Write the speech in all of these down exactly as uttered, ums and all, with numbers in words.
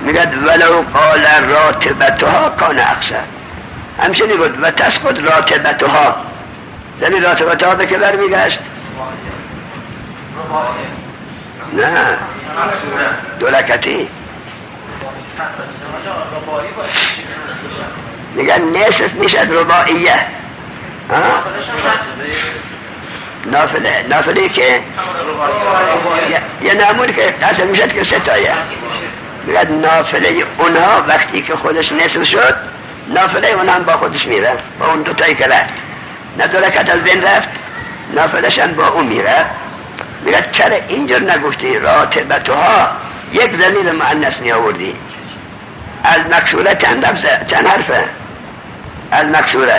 میگد ولو قال راتبتها کان اقصر. همچنین گفت و تسقط راتبتها، زنی راتبتها به که برمیگشت؟ نه دولکتی میگن نصف میشد رباعیه. نافله نافله که یه نمون که قسم میشد که ستایه. میگن نافله اونها وقتی که خودش نصف شد نافله اونها با خودش میره، با اون دوتایی که رفت نه دولکت از بین رفت نافلش هم با اون میره. میگن چرا اینجور نگفتی راتبتها یک ضمیر مؤنث می آوردی؟ المکسوره چند لفظه چند حرفه؟ المکسوره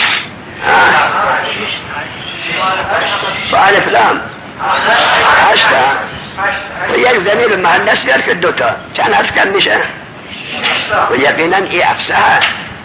با الف لام هشتا و یک ضمیر مؤنث بیار که دوتا چند حرف کم میشه؟ و یقینا این افصح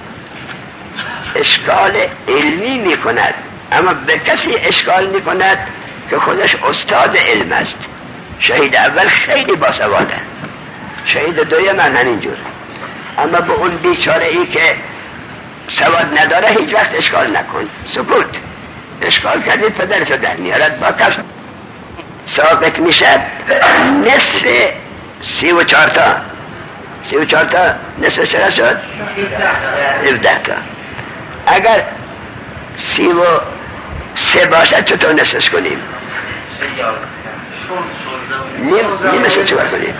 اشکال علمی میکند، اما به کسی اشکال میکند که خودش استاد علم است. شهید اول خیلی باسواده، شهید دوی من همینجور، اما به اون بیچاره ای که سواد نداره هیچ وقت اشکال نکن، سکوت. اشکال کردید پدر تو در میارد با کس ثابت میشد. نصف سی و چار تا سی و چار تا نصف چرا شد؟ هفده تا. اگر سی و سه باشد چطور نصفش کنیم؟ نیم نیمش چطور کنیم؟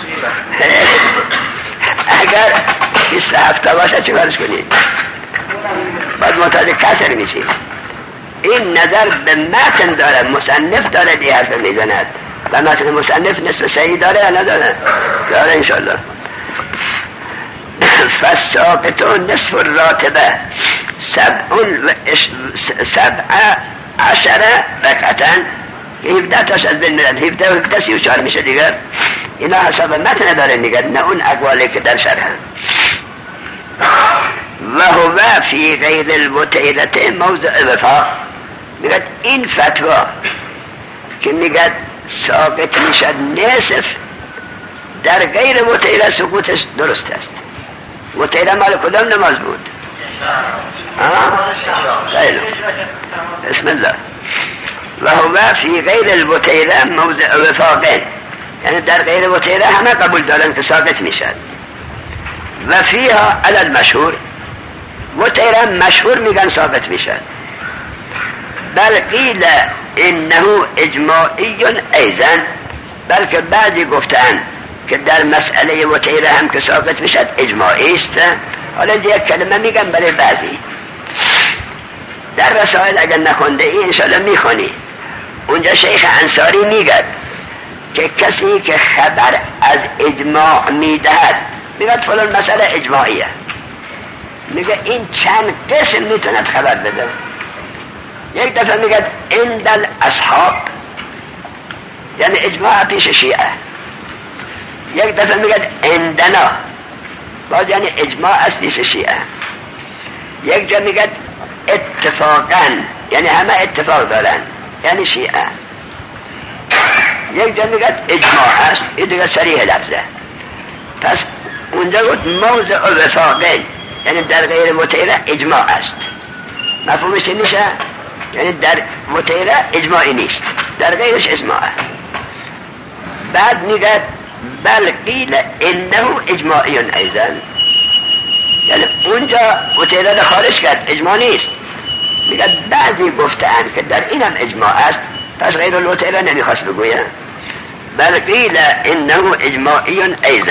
اگر بیست و هفت تا باشد چطورش کنیم؟ بعد متعادل کسر میشیم. این نظر به متن داره، مصنف داره دی حرف میزند و متن مصنف نصف صحیح داره یا نداره؟ داره انشالله. فالساقط نصف الراتبه سبعون و سبع عشره رکعتن، هفده تاش از بین میرن، هفده و هفده سی و چار میشه دیگر. اینا حساب متن داره میگه، نه اون اقوالی که در شرح. و هو فی غیر المتعیلت موضع وفاق. میگه این فتوا که میگه ساقط میشد نصف در غیر متعیلت سقوطش درست است. متعیلت مال کدام نماز بود؟ خیلی بسم الله. و هو فی غیر المتعیلت موضع وفاق، یعنی در غیر متعیلت همه قبول دارن که ساقط میشد. و فیها علی المشهور، متعیلت مشهور میگن ساقط میشد. بل قیل انه اجماعی ایضا، بلکه بعضی گفتن که در مسئله متعیلت هم که ساقط میشد اجماعی است. حالا یک کلمه میگم برای بعضی. در رسائل اگر نخونده ای انشاءالله میخونی، اونجا شیخ انصاری میگه که کسی که خبر از اجماع میدهد، میگه فلان مسئله اجماعیه، میگه این چند قسم میتوند خبر بده. یک دفعه میگه عند الاصحاب، یعنی اجماع پیش شیعه. یک دفعه میگه عندنا، باز یعنی اجماع از پیش شیعه. یک جا میگه اتفاقا، یعنی همه اتفاق دارن، یعنی شیعه. یک جا میگه اجماع است، این دیگه صریح لفظه. پس اونجا گفت موضع وفاقین، یعنی در غیر متعیلت اجماع است. مفهومش میشه؟ یعنی در متعیلت اجماعی نیست، در غیرش اجماعه. بعد میگه بل قیل انه اجماعی ایضا، یعنی اونجا متعیلت خارج کرد، اجماع نیست. میگه بعضی گفتن که در اینم اجماع است، پس غیر المتعیلت نمیخواست بگوید. بل قیل انه اجماعی ایضا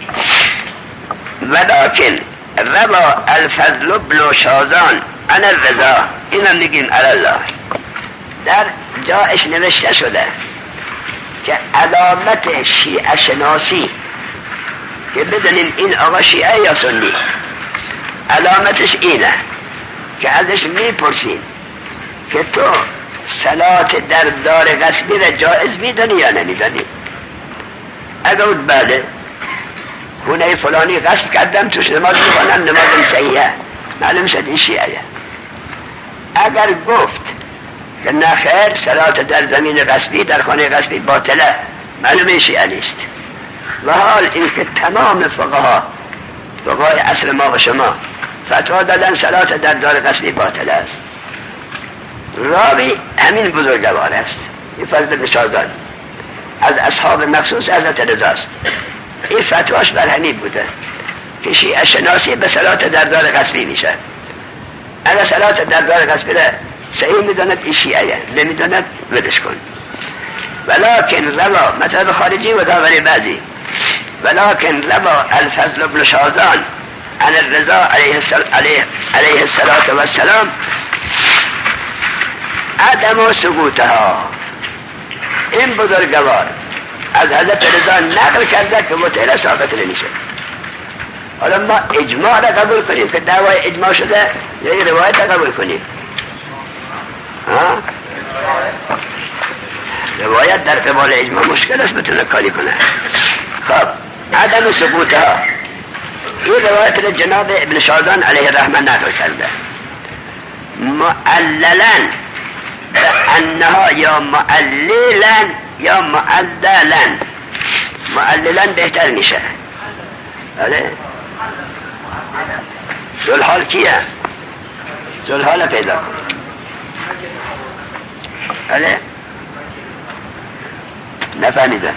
ولكن روا الفضل بن شازان عن الرضا، اینم میگیم الله. در جایش نوشته شده که علامت شیعه شناسی که بدونیم این آقا شیعه یا سنی، علامتش اینه که ازش میپرسین که تو صلات در دار غصبی را جائز میدونی یا نمیدونی؟ اگر بود بله، خونه فلانی غصب کردم توش نماز میخوانم، نمازم صحیحه، معلوم شد این شیعه. اگر گفت که نه خیر، صلات در زمین غصبی در خانه غصبی باطله، معلومه شیعه نیست. و حال این که تمام فقها فقهای عصر ما و شما فتوا دادن صلات در دار غصبی باطل است. راوی همین بزرگوار است، این فضل بن شازان از اصحاب مخصوص حضرت رضا است. این فتواش بر همین بوده که شیعه شناسی به صلات در دار غصبی میشه. اگر صلات در دار غصبی را صحیح میداند این شیعه، نمیداند ولش کن. ولكن روا مطلب خارجی و داوری بعضی ولكن روا الفضل بن شازان عن الرضا علیه علیه علیه الصلاة والسلام عدم و ثبوتها. این بزرگوار از حضرت رضا نقل کرده که مطلع ثابت نمیشه. حالا ما اجماع را قبول کنیم که دعوای اجماع شده یا این روایت را قبول کنیم؟ ها؟ روایت در قبال اجماع مشکل است بتونه کاری کنه. خب عدم ثبوتها، این روایت را جناب ابن شازان علیه الرحمه نقل کرده معللا انها یا معللا یا معدلا. معللا بهتر میشه. بله ذوالحال کیه؟ ذوالحال پیدا کن. بله نفهمیدم.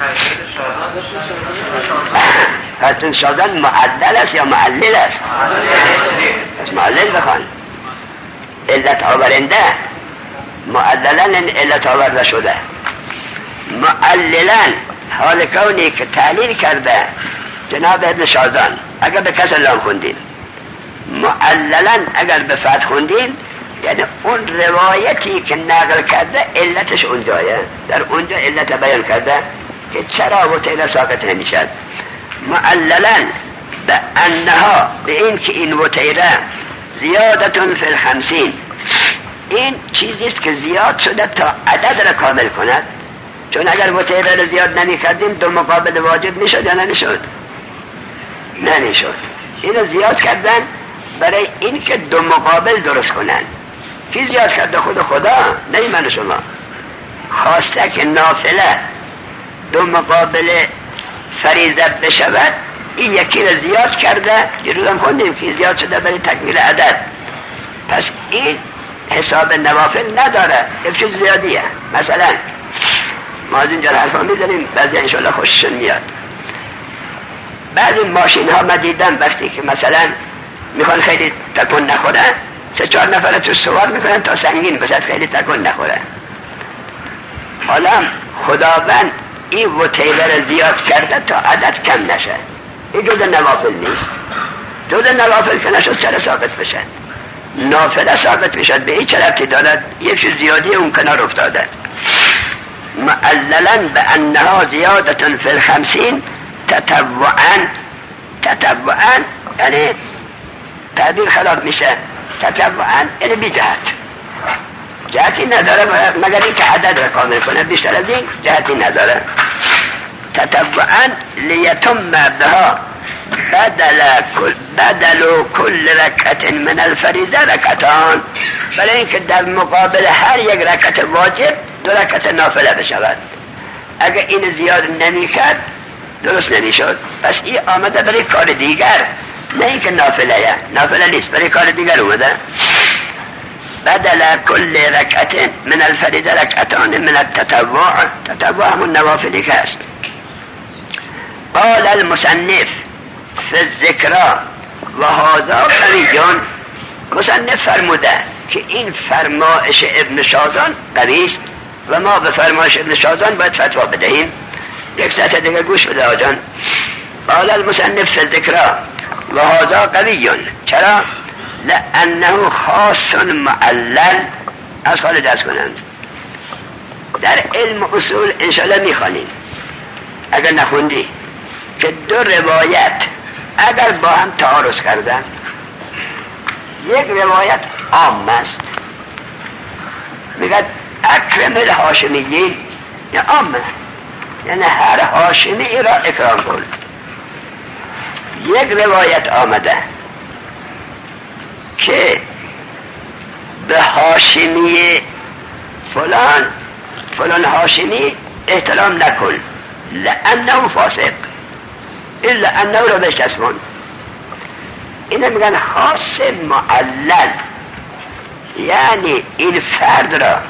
حضرت شازان معدل است یا معلل است؟ پس معلل بخوان. علت آورنده معدلا علت آورده شده. معللا حال کونی که تعلیل کرده جناب ابن شازان اگر به کسر لام خوندین، معللا اگر به فتح خوندین یعنی اون روایتی که نقل کرده علتش اونجایه، در اونجا علت بیان کرده که چرا وتیره ساقط نمیشد. معللا به انها به این که این وتیره زیادتون فی الخمسین، این چیزیست که زیاد شده تا عدد را کامل کند. چون اگر وتیره را زیاد نمی کردیم دو مقابل واجب میشد یا نمیشد؟ نمیشد. اینو زیاد کردن برای این که دو مقابل درست کنن. کی زیاد کرده؟ خود خدا، نه من شما. خواسته که نافله دو مقابل فریضه بشود، این یکی را زیاد کرده. جلوز هم خوندیم که زیاد شده برای تکمیل عدد. پس این حساب نوافل نداره، یک چیز زیادیه. مثلا ما از اینجا حرفا میزنیم، بعضی انشالله خوششون میاد. بعضی ماشین ها ما دیدم وقتی که مثلا میخوان خیلی تکون نخوره سه چهار نفره تو سوار میکنن تا سنگین بشد خیلی تکون نخوره. حالا خداوند این وتیره را زیاد کرده تا عدد کم نشه. این جز نوافل نیست. جز نوافل که نشد چرا ساقط بشد؟ نافله ساقط بشد به این چرفتی دارد یک چیز زیادی اون کنار افتاده. معللا به انها زیادتون فی الخمسین تطوعا. تطوعا یعنی تعبیر خراب میشه. تطوعا یعنی بی جهت، جهتی نداره مگر این که عدد را کامل کنه، بیشتر از این جهتی نداره. تطوعا لیتم بها بدل کل بدل کل رکعت من الفریضه رکعتان، برای اینکه در مقابل هر یک رکعت واجب دو رکعت نافله بشود. اگر این زیاد نمی کرد درست نمی شد. پس این آمده برای کار دیگر، نه اینکه نافله نافله نیست، برای کار دیگر اومده. بدل کل رکعت من الفریضه رکعتان من التطوع. تطوع همون نوافلی که است. قال المصنف فی الذکرى و هذا قوی. مصنف فرموده که این فرمایش ابن شازان قوی است و ما به فرمایش ابن شازان باید فتوا بدهیم. یک سطح دیگه گوش بده آجان. قال المصنف فی الذکرى و هذا قوی. چرا؟ لانه خاص معلل. از حال دست کنند در علم اصول انشاءالله میخوانیم اگر نخوندی که دو روایت اگر با هم تعارض کردن، یک روایت عام است میگه اکرم الهاشمیین یا عامه، یعنی هر هاشمی را اکرام کن. یک روایت آمده که به هاشمی فلان فلان هاشمی احترام نکن لانه فاسق. الا انه رو بچسبون. اینه میگن خاص معلل، یعنی این فرد را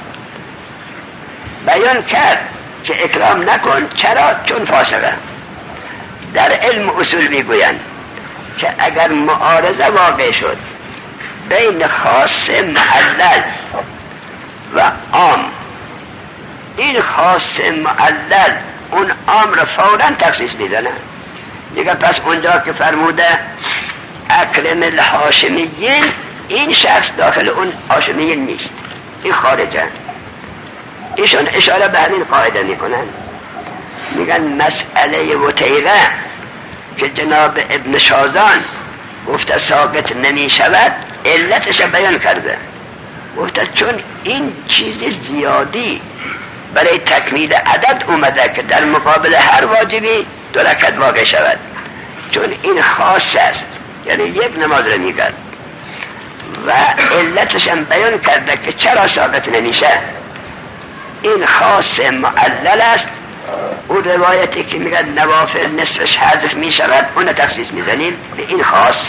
بیان کرد که اکرام نکن. چرا؟ چون فاسقه. در علم اصول میگویند که اگر معارضه واقع شد بین خاص معلل و عام، این خاص معلل اون عام را فوراً تخصیص میزنه. دیگه پس اونجا که فرموده اکرم الهاشمیین، این شخص داخل اون هاشمیین نیست، این خارجه. ایشون اشاره به همین قاعده میکنن. میگن مسئله وتیره که جناب ابن شازان گفته ساقط نمی شود، علتش بیان کرده. گفته چون این چیز زیادی برای تکمیل عدد اومده که در مقابل هر واجبی دو رکعت واقع شود، چون این خاص است، یعنی یک نماز رو میگرد و علتش هم بیان کرده که چرا ساقط نمیشه. این خاص معلل است. اون روایتی که میگه نوافل نصفش حذف میشود اون تخصیص میزنیم به این خاص.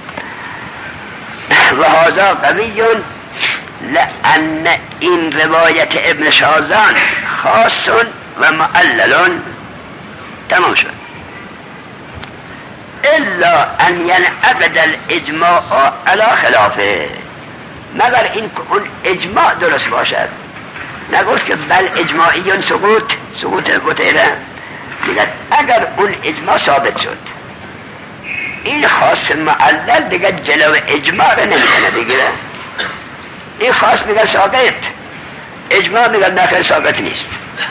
و هذا قوی لأن این روایت ابن شازان خاص و معلل. تمام شد. الا ان ينعقد الاجماع على خلافه، مگر این که اون اجماع درست باشد. نگفت که بل اجماعیون سقوط سقوط وتیره. دیگر اگر اون اجماع ثابت شد، این خاص معلل دیگر جلو اجماع رو نمیکنه دیگه. این خاص میگه ساقط، اجماع میگه نخیر ساقط نیست.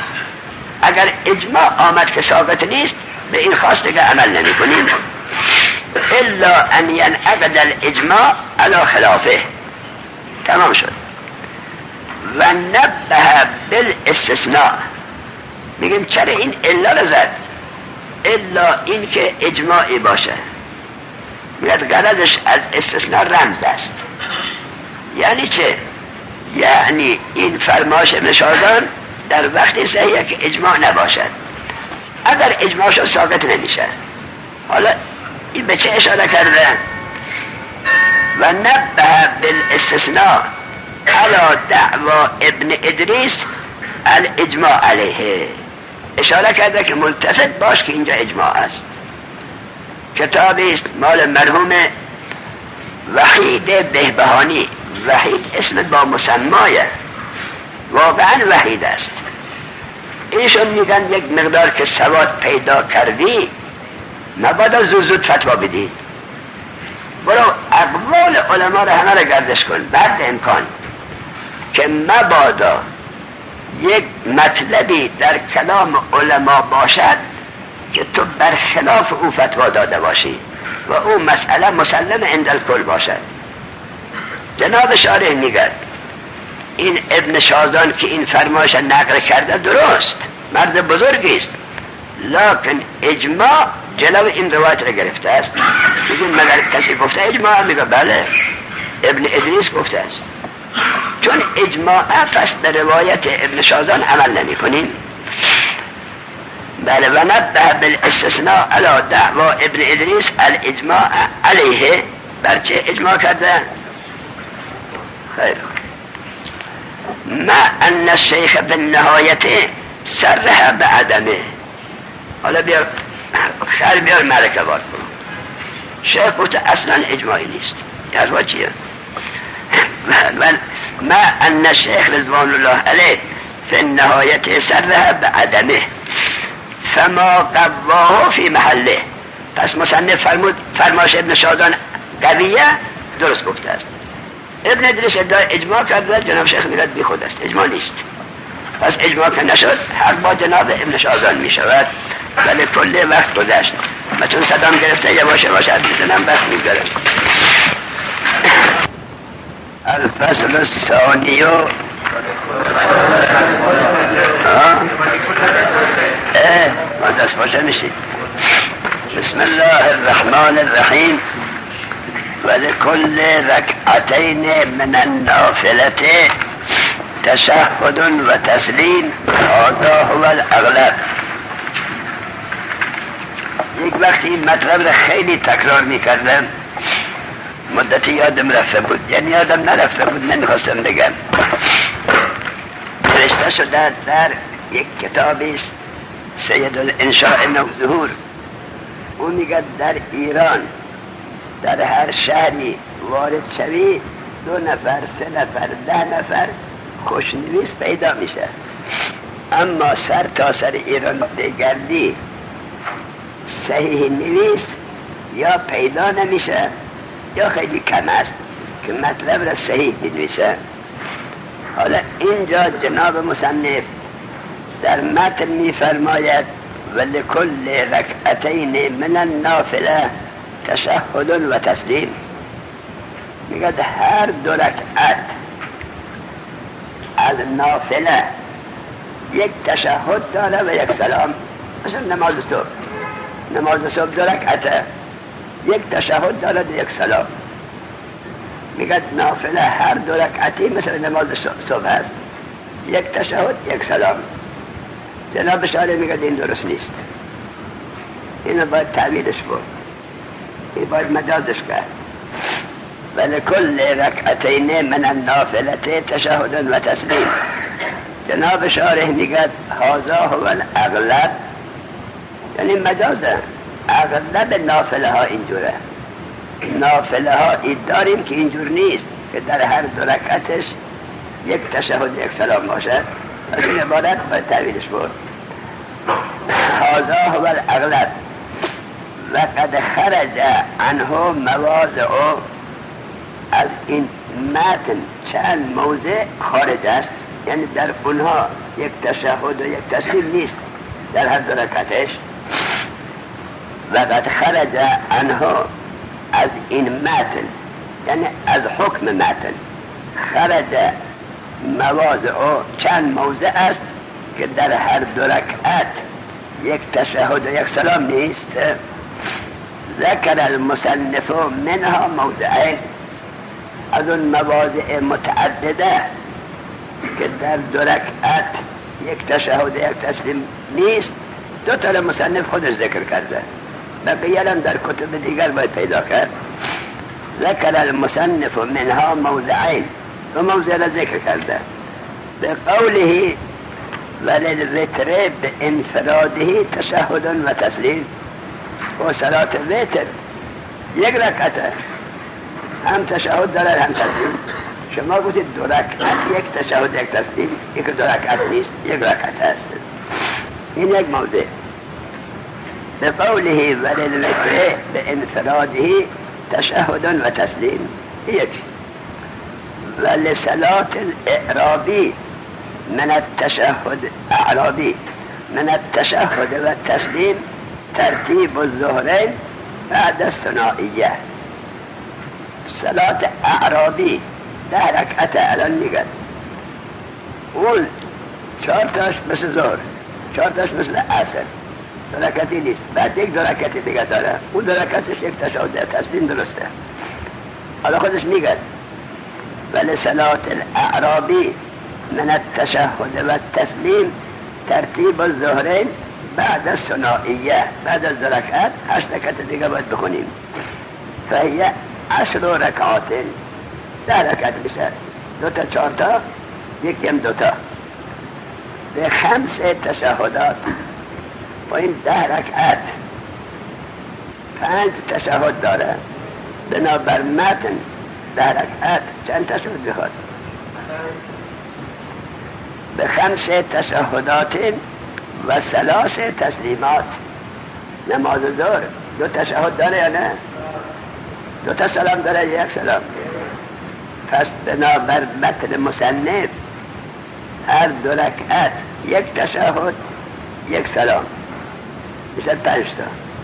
اگر اجماع آمد که ساقط نیست، به این خاص دیگه عمل نمی کنیم. الا ان ينعقد الاجماع على خلافه. تمام شد. و نبه بالاستثناء، میگیم چرا این الا رو زد؟ الا این که اجماعی باشه. میگه غرضش از استثناء رمز است. یعنی چه؟ یعنی این فرمایش ابن شازان در وقتی صحیحه که اجماع نباشد. اگر اجماع شد ساقط نمیشه. حالا این به چه اشاره کرده؟ و نبه بالاستثناء على دعوى ابن ادریس الاجماع علیه. اشاره کرده که ملتفت باش که اینجا اجماع است. کتابی است مال مرحوم وحید بهبهانی. وحید اسم با مسمایه، واقعا وحید است. ایشون میگن یک مقدار که سواد پیدا کردی نباید زود زود فتوا بدی. برو اقوال علما رو همه رو گردش کن بعد امکان که مبادا یک مطلبی در کلام علما باشد که تو برخلاف او فتوا داده باشی و او مسئله مسلم عند الکل باشد. جناب شارح میگه این ابن شازان که این فرمایش نقل کرده درست، مرد بزرگی است، لکن اجماع جلو این روایت را گرفته است. میگیم مگر کسی گفته اجماع؟ میگه بله، ابن ادریس گفته است. چون اجماع پس در روایت ابن شازان عمل نمی کنیم. بله. و نبه بالاستثناء علی دعوى ابن ادریس الاجماع علیه. برچه اجماع کرده؟ خیر. ما ان الشیخ بالنهایت سرح بعدمه. حالا بیار خیر بیار ملکه بار کن. شیخ گفت اصلا اجماعی نیست. یعنی چیه؟ ما ان الشیخ رضوان الله علیه فی النهایت سرح بعدمه فما قواه فی محله. پس مصنف فرمود فرمایش ابن شازان قویه، درست گفته است. ابن ادریس ادعای اجماع کرده، جناب شیخ میگه بی خود است، اجماع نیست. پس اجماع که نشد حق با جناب ابن شازان می شود. ولی کل وقت گذشت. من چون صدام گرفته یواش یواش حرف میزنم وقت میگذره. الفصل الثانی اه اه ما دست باشه میشید. بسم الله الرحمن الرحیم. ولكل ركعتين من النافلة تشهد وتسليم، هذا هو الأغلب. یک وقتی این مطلب را خیلی تکرار میکردم، مدتی یادم رفته بود، یعنی یادم نرفته بود، نمیخواستم بگم. نوشته شده در یک کتابی است، سید الانشاء نوظهور، او میگه در ایران در هر شهری وارد شوی دو نفر، سه نفر، ده نفر خوشنویس پیدا میشه، اما سر تا سر ایران بگردی صحیح نویس یا پیدا نمیشه یا خیلی کم است که مطلب را صحیح بنویسه. حالا اینجا جناب مصنف در متن میفرماید ولکل رکعتین من النافله تشهد و تسلیم. میگه هر دو رکعت از نافله یک تشهد داره و یک سلام. مثل نماز صبح، نماز صبح دو رکعته، یک تشهد داره و یک سلام. میگه نافله هر دو رکعتی مثل نماز صبح هست، یک تشهد یک سلام. جناب شارع میگه این درست نیست، اینو باید تعویلش بود، این باید مجازش کرد. ولکل رکعتین من النافلة تشهد و تسلیم. جناب شارح میگه هذا هو الاغلب، یعنی مجازه. اغلب نافله ها اینجوره، نافله ها اید داریم که اینجور نیست که در هر دو رکعتش یک تشهد یک سلام باشد. از این عبارت باید تعویلش بود. هذا هو الاغلب و قد خرج عنه مواضع. از این متن چند موضع خارج است، یعنی در اونها یک تشهد و یک تسلیم نیست در هر دو رکعتش. و قد خرج عنه، از این متن یعنی از حکم متن، خرج مواضع، چند موضع است که در هر دو رکعت یک تشهد و یک سلام نیست. ذکر المصنف منها موضعین، از اون مواضع متعدده که در دو رکعت یک تشهد و یک تسلیم نیست، دو تا مصنف خودش ذکر کرده، بقیه هم در کتب دیگر باید پیدا کرد. ذکر المصنف منها موضعین، دو موضع را ذکر کرده. به قوله وللوتر بانفراده تشهد و تسلیم. و صلات وتر یک رکعته، هم تشهد داره هم تسلیم. شما گوشید دو رکعت یک تشهد یک تسلیم، یک دو رکعت نیست، یک رکعت هست. این یک موضع. به قوله وللوتر بانفراده تشهد و تسلیم یک. ولصلات الاعرابی من التشهد اعرابی من التشهد و التسلیم ترتیب الظهرین بعد الثنائیه. صلات اعرابی ده رکعت الان میگن، اون چهار تاش مثل ظهر، چهار تاش مثل عصر، دو رکعتی نیست. بعد یک دو رکعتی دیگه داره، اون دو رکعتش یک تشهد تسلیم درسته. حالا خودش میگن ولی صلات الاعرابی من التشهد و التسلیم ترتیب الظهرین بعد الثنائیه. بعد از دو رکعت هشت رکعت دیگه باید بخونیم. فهیه عشر رکعات، ده رکعت میشه، دو تا چهار تا، یکی هم دو تا، به خمس تشهدات. با این ده رکعت پنج تشهد داره. بنابر متن ده رکعت چند تشهد بخواست؟ به خمس تشهدات و ثلاث تسلیمات. نماز ظهر دو تشهد داره یا نه؟ دو تا سلام داره، یک سلام. پس بنابر متن مصنف هر دو رکعت یک تشهد یک سلام میشه پنج تا.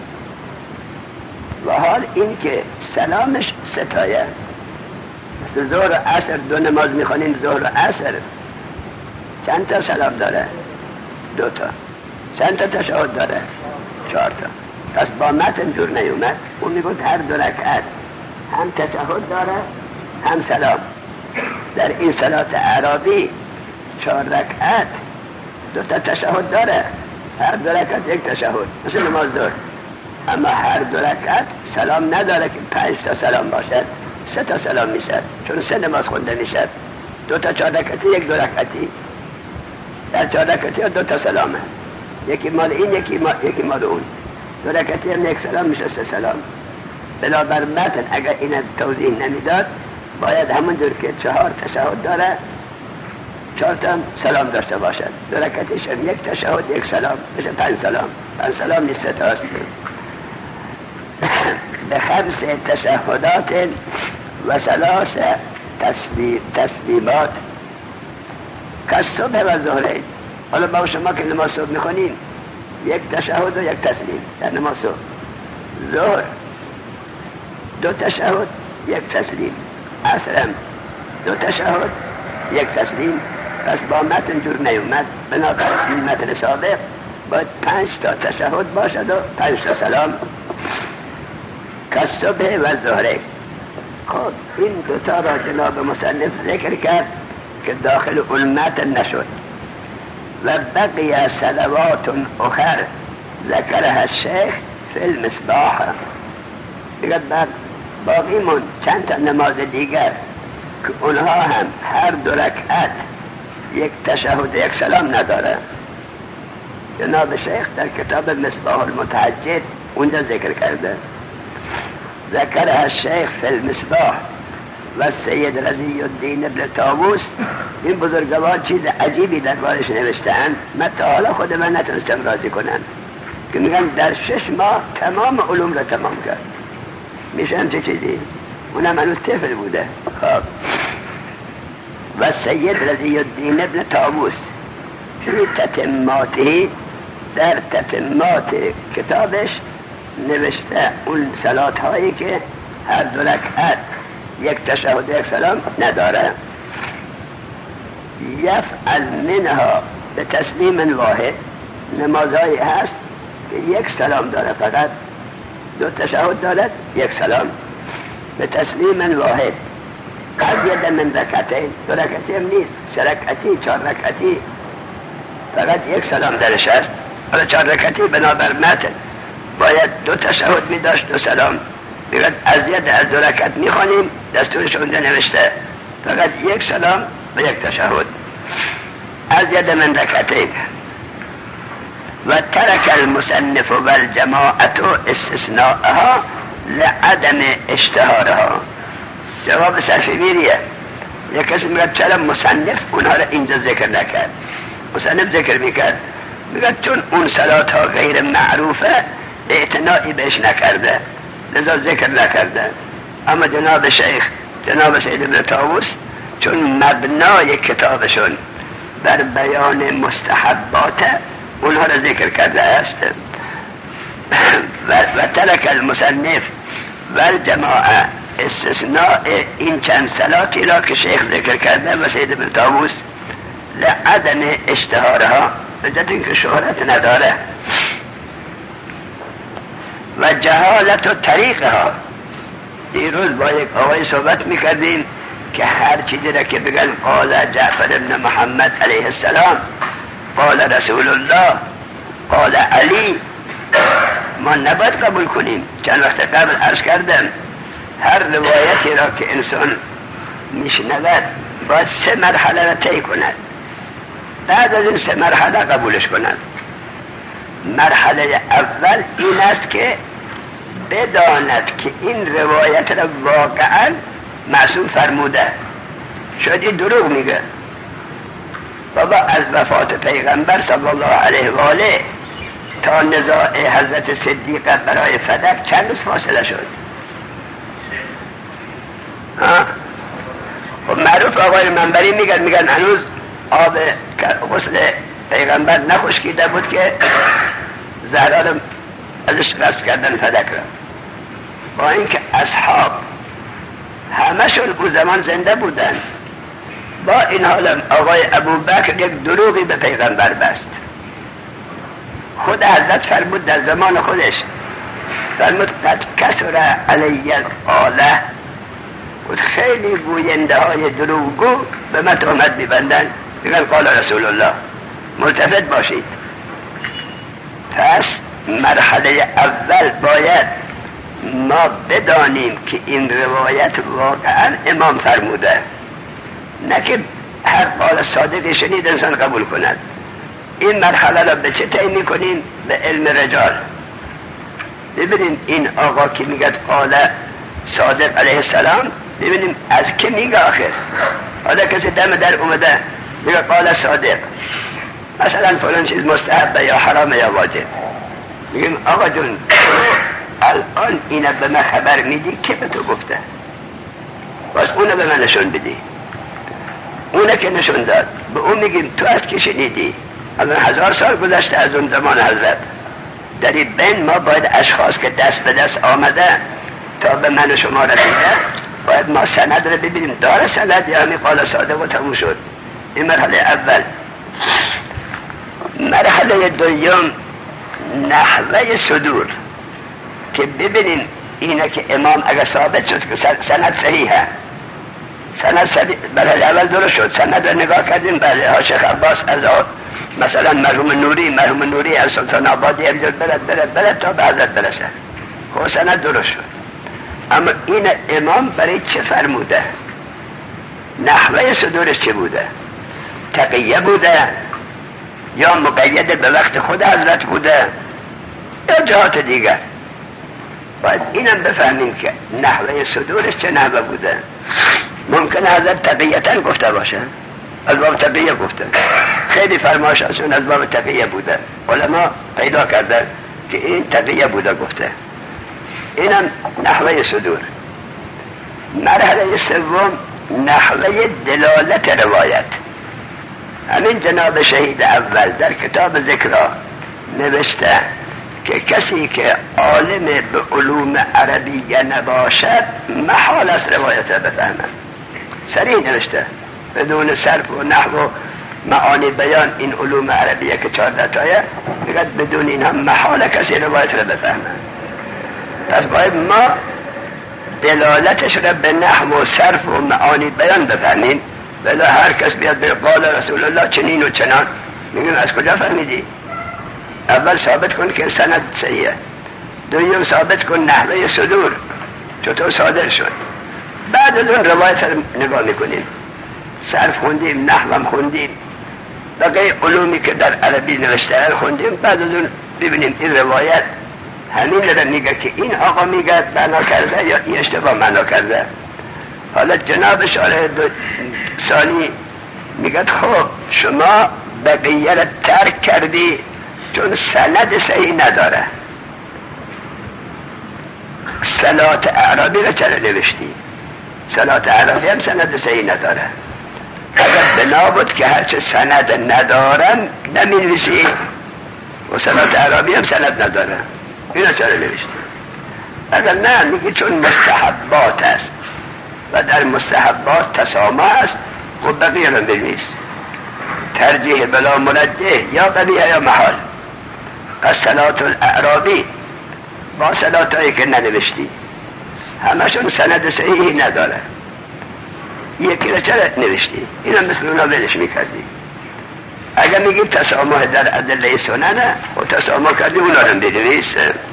و حال این که سلامش ستایه، مثل ظهر و عصر دو نماز میخوانیم، ظهر و عصر چند تا سلام داره؟ دو تا. چند تا تشهد داره؟ چهار تا. پس با متن جور نیومد. اون میگوید هر دو رکعت هم تشهد داره هم سلام. در این صلات اعرابی چهار رکعت دو تا تشهد داره، هر دو رکعت یک تشهد، مثل نماز ظهر. اما هر دو رکعت سلام نداره که پنج تا سلام باشد، سه تا سلام میشد، چون سه نماز خونده میشد. دو تا چهار رکعتی، یک دو رکعتی. در چهار رکعتی ها دو تا سلامه، یکی مال این یکی مال, یکی مال اون. دو رکعتی هم یک سلام میشه سه سلام. بنابر متن اگر این توضیح نمیداد باید همون جور که چهار تشهد داره چهار تا سلام داشته باشد. دو رکعتیش هم یک تشهد یک سلام میشه پنج سلام. پنج سلام نیست، سه تاست. به خمس تشهدات و ثلاث تسلیمات کالصبح و ظهرین. حالا با شما که نماز صبح میخونیم یک تشهد و یک تسلیم در نماز صبح، ظهر دو تشهد یک تسلیم، عصرم دو تشهد یک تسلیم. پس با متن جور نیومد، بنابراین متن سابق باید پنج تا تشهد باشد و پنج تا سلام کالصبح و ظهرین. خب این دوتا را جناب مصنف ذکر کرد که داخل اون متن نشد. و بقی صلوات اخر ذکرها الشیخ فی المصباح. دیگر بعد باقی من چند تا نماز دیگر که اونها هم هر دو رکعت یک تشهد یک سلام نداره. جناب شیخ در کتاب مصباح المتحجد اونجا ذکر کرده. ذکرها الشیخ فی المصباح و سید رضی الدین ابن طاووس. این بزرگوار چیز عجیبی در بارش نوشتند، من تا حالا خود من نتونستم راضی کنم، که میگن در شش ماه تمام علوم را تمام کرد. میشه همچه چیزی؟ اونم هنوز طفل بوده. خب و سید رضی الدین ابن طاووس فی تتماته، در تتمات کتابش نوشته اون صلات هایی که هر دو رکعت یک تشهد یک سلام نداره. یفعل منها به تسلیم واحد. نمازهایی هست که یک سلام داره، فقط دو تشهد دارد یک سلام، به تسلیم واحد. قد ید من رکعتین، دو رکعتی هم نیست، سه رکعتی چهار رکعتی فقط یک سلام درش هست. حالا چهار رکعتی بنابر متن باید دو تشهد می داشت دو سلام. بگرد از ید از دو رکعت می خونیم، دستورش اونجا نوشته فقط یک سلام و یک تشهد. از ید من رکعتین. و ترک المصنف و الجماعت استثناءها لعدم اشتهارها. جواب صرفیریه. یک کسی میگه چرا مصنف اونها را اینجا ذکر نکرد؟ مصنف ذکر میکرد، میگه چون اون صلات ها غیر معروفه اعتنائی بهش نکرده لذا ذکر نکرده. اما جناب شیخ جناب سید ابن طاووس چون مبنای کتابشون بر بیان مستحبات اونها را ذکر کرده است. و, و ترک المصنف و الجماعه استثناء این چند صلاتی را که شیخ ذکر کرده و سید ابن طاووس لعدم اشتهارها، بجد اینکه شهرت نداره، و جهالت و طریقها. دیروز با یک آقای صحبت میکردیم که هر چیزی را که بگن قال جعفر ابن محمد علیه السلام، قال رسول الله، قال علی، ما نباید قبول کنیم. چند وقت قبل عرض کردم هر روایتی را که انسان میشنود باید سه مرحله را طی کند، بعد از این سه مرحله قبولش کند. مرحله اول این است که بداند که این روایت را واقعا معصوم فرموده، شاید این دروغ میگه. بابا از وفات پیغمبر صلی الله علیه و آله تا نزاع حضرت صدیقه برای فدک چند روز فاصله شد. خب معروف آقای منبری میگن میگن هنوز آب غسل پیغمبر نخشکیده بود که زهرا رو ازش غسل کردن فدک را. با اینکه اصحاب همشون اون زمان زنده بودن، با این حال آقای ابوبکر یک دروغی به پیغمبر بست. خود حضرت فرمود در زمان خودش، فرمود قد کسر علی القاله، بود خیلی گوینده های دروغگو به من تهمت میبندن، میگن قال رسول الله، ملتفت باشید. پس مرحله اول باید ما بدانیم که این روایت واقعا امام فرموده، نه که هر قول صادقی شنید انسان قبول کند. این مرحله را به چه تعیین میکنیم؟ به علم رجال. ببینیم این آقا که میگه قال صادق علیه السلام، ببینیم از که میگه آخر. حالا کسی دم در اومده میگه قال صادق، مثلا فلان چیز مستحب یا حرام یا واجب، میگیم آقا جون الان اینه به من خبر میدی که به تو گفته، باز اونو به من نشون بدی. اونه که نشون داد به اون میگیم تو از که شنیدی. الان هزار سال گذشته از اون زمان حضرت، در این بین ما باید اشخاص که دست به دست آمده تا به من و شما رسیده باید ما سند رو ببینیم داره سند یا همی قال صادق و تموم شد. این مرحله اول. مرحله دوم نحوه صدور، که ببینیم اینه که امام اگر ثابت شد که سند صحیحه، سند صحیح مرحله اول درست شد، سند رو نگاه کردیم بله ها شیخ عباس از آن مثلا مرحوم نوری مرحوم نوری از سلطان آبادی امجاد برد برد برد تا به حضرت برسه، خب سند درست شد. اما این امام برای چه فرموده؟ نحوه صدورش چه بوده؟ تقیه بوده یا مقید به وقت خود حضرت بوده یا جهات دیگر؟ باید اینم بفهمیم که نحوه صدورش چه نحوه بوده. ممکنه حضرت تقییتاً گفته باشه، از باب تقیه گفته، خیلی فرمایش ازون از باب تقیه بوده، علما پیدا کردن که این تقیه بوده گفته. اینم نحوه صدور. مرحله سوم نحوه دلالت روایت. همین جناب شهید اول در کتاب ذکرها نوشته که کسی که عالم به علوم عربیه نباشد محال است روایت بفهمه. سریع نوشته بدون صرف و نحو و معانی بیان این علوم عربیه که چهارده تایه، میگه بدون این هم محال کسی روایت رو بفهمه. پس باید ما دلالتش رو به نحو و صرف و معانی بیان بفهمیم. بلا هر کس بیاد به قال رسول الله چنین و چنان، میگیم از کجا فهمیدی؟ اول ثابت کن که سند صحیحه، دوم ثابت کن نحوه صدور چطور صادر شد، بعد از اون روایت رو نگاه میکنیم. صرف خوندیم، نحوم خوندیم، بقیه علومی که در عربی نوشته خوندیم، بعد از اون ببینیم این روایت همین رو میگه که این آقا میگه بنا کرده یا این اشتباه معنا کرده. حالا جناب شارح ثانی میگه خب شما بقیه رو ترک کردی چون سند صحیح نداره. صلات اعرابی رو چرا نوشتی؟ صلات اعرابی هم سند صحیح نداره. اگر بنا بود که هرچه سند ندارن نمی نویسی، و صلات اعرابی هم سند نداره، اینو چرا نوشتی؟ اگر نه میگی چون مستحبات است و در مستحبات تسامح است و بقیه رو بنویس. ترجیح بلا مرجح یا قبیه یا محال. پس صلات الاعرابی با صلات هایی که ننوشتی همشون سند صحیحی نداره، یکی رو چرا نوشتی؟ اینا مثل اونا ولش میکردی. اگر میگی تسامح در ادله سننه و تسامح کردی اونا رو بنویس.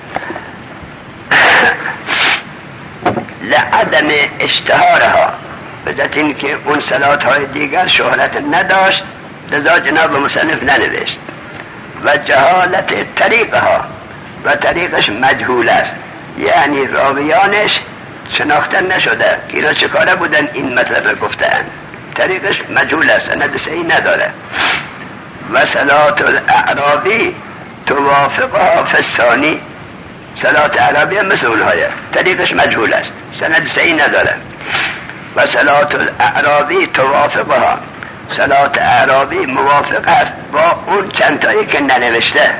لعدم اشتهارها، به جهت این که اون صلات های دیگر شهرت نداشت لذا جناب مصنف ننوشت. و جهالت طریقها، و طریقش مجهول است، یعنی راویانش شناخته نشده که اینا چه کاره بودن این مطلب گفتن. طریقش مجهول است، سند صحیح نداره. و صلات الاعرابی توافقها فی الثانی، صلات اعرابی هم مثل اونهایه، طریقش مجهول است، سند صحیح نداره. و صلات الاعرابی توافقها، صلات اعرابی موافق است با اون چندتایی که ننوشته.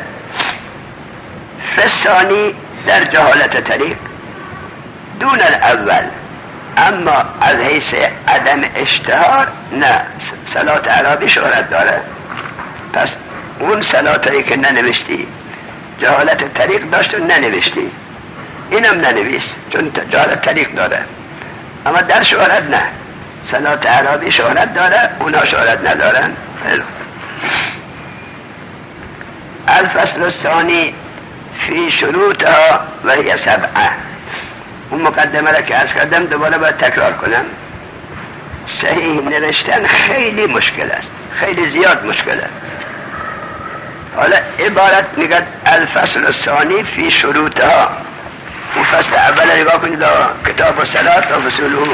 فسانی در جهالت طریق دون الاول، اما از حیث عدم اشتهار نه، صلات اعرابی شهرت داره. پس اون صلاتایی که ننوشتی جهالت طریق داشت و ننوشتی، اینم ننویس چون جهالت طریق داره. اما در شهرت نه، صلات اعرابی شهرت داره، اونا شهرت ندارن. الفصل الثانی فی شروطها و هی سبعه. اون مقدمه را که از کردم دوباره باید تکرار کنم. صحیح نوشتن خیلی مشکل است، خیلی زیاد مشکل است. حالا عبارت میگد الفصل الثانی فی شروطها. اون فصل اول نگاه کنید کتاب و صلات و فصوله،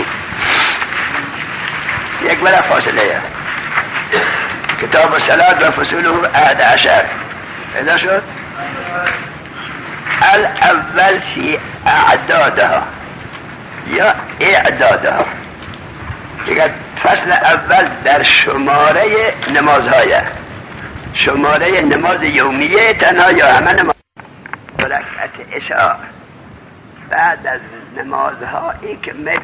یک بلا فاصله کتاب و صلات و فصوله احد عشر پیدا شد. الاول فی اعدادها یا اعدادها. دیگر فصل اول در شماره نمازهای، شماره نماز یومیه تنها یا همه نماز. رکعت عشاء بعد از نمازهایی که مقدار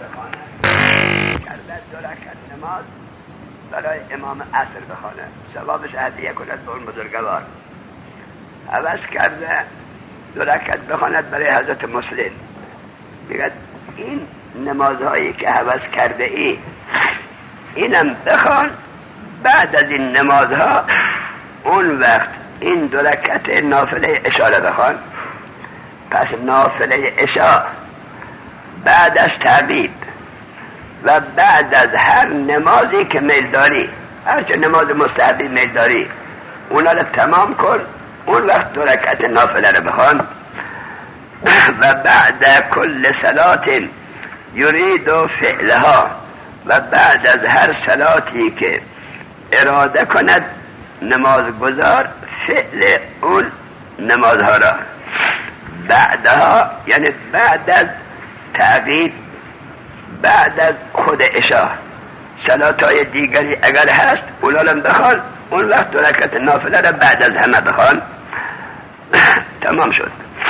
کرده دو رکعت نماز برای امام عصر بخوانه، ثوابش هدیه کند به اون بزرگوار. عوض کرده دو رکعت بخواند برای حضرت مسلم. میگه این نمازهایی که عوض کرده ای اینم بخوان. بعد از این نمازها اون وقت این دو رکعت نافله عشاء را بخوان. پس نافله عشاء بعد از تعبید و بعد از هر نمازی که میل داری، هرچه نماز مستحبی میل داری اونا را تمام کن. اون وقت دو رکعت نافله را بخوان. و بعد کل صلات یرید فعلها، و بعد از هر صلاتی که اراده کند نماز گذار فعل اون نمازها را. بعدها یعنی بعد از تعقیب، بعد از خود عشاء صلات های دیگری اگر هست اولالم بخوان. اون وقت دو رکعت نافله را بعد از همه بخوان. تمام شد.